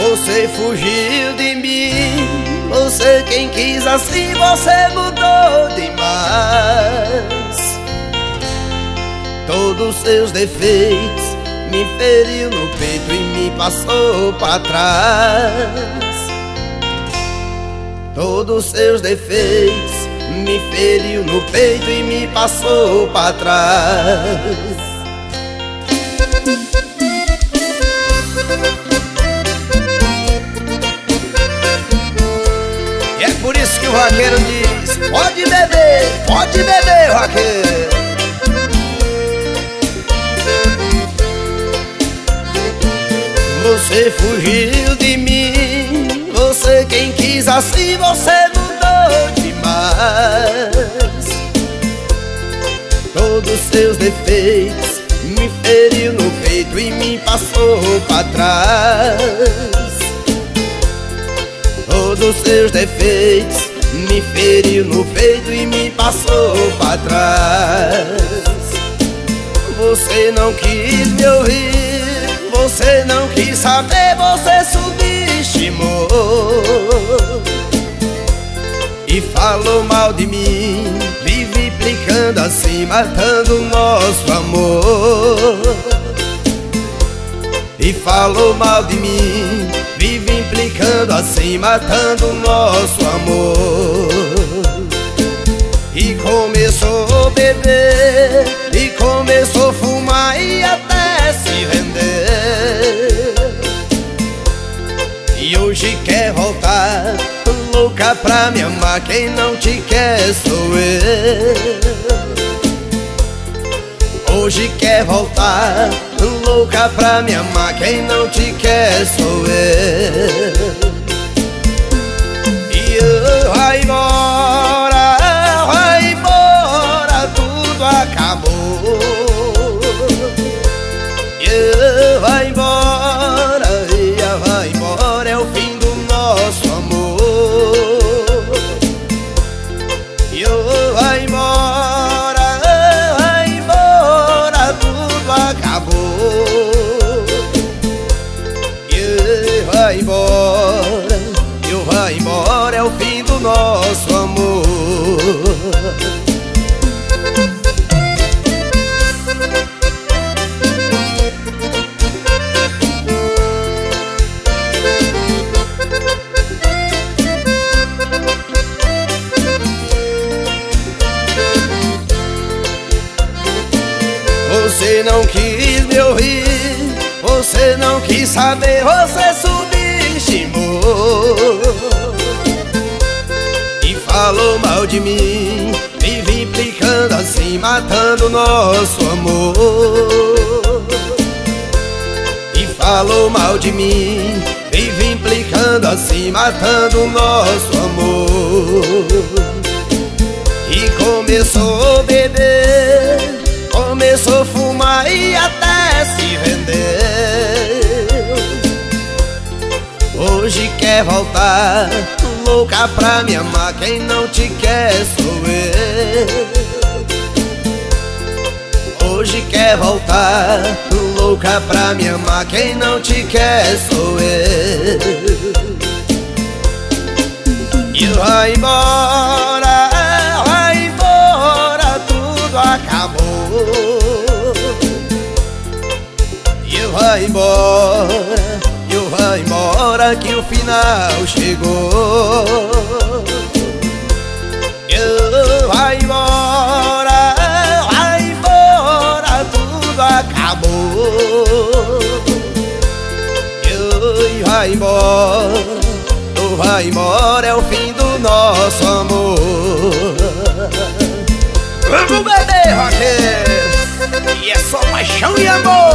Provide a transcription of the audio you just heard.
Você fugiu de mim, você quem quis assim, você mudou demais. Todos seus defeitos me feriu no peito e me passou pra trás. Todos seus defeitos me feriu no peito e me passou pra trás. E é por isso que o vaqueiro diz: pode beber, vaqueiro. Você fugiu de mim, você quem quis assim, você mudou demais. Todos seus defeitos me feriu no peito e me passou pra trás. Todos seus defeitos me feriu no peito e me passou pra trás. Você não quis me ouvir, você não quis saber, você subestimou e falou mal de mim, vive implicando assim, matando o nosso amor. E falou mal de mim, vive implicando assim, matando o nosso amor. E começou a beber, e começou a fumar e até se render. E hoje quer voltar, louca pra me amar, quem não te quer sou eu. Hoje quer voltar, louca pra me amar, quem não te quer sou eu. E eu vai embora, tudo acabou. E eu vai embora, é o fim do nosso amor. E eu vai embora, tudo acabou. E eu vai embora, é o fim do nosso amor. Você não quis me ouvir, você não quis saber, você subestimou e falou mal de mim, vive implicando assim, matando o nosso amor. E falou mal de mim, vive implicando assim, matando o nosso amor. E começou a beber, começou a fumar e até se rendeu. Hoje quer voltar, louca pra me amar, quem não te quer sou eu. Hoje quer voltar, louca pra me amar, quem não te quer sou eu. E vai embora, tudo acabou. E vai embora, que o final chegou. E vai embora, tudo acabou. E vai embora, é o fim do nosso amor. Vamos beber, vaqueiro, e é só paixão e amor.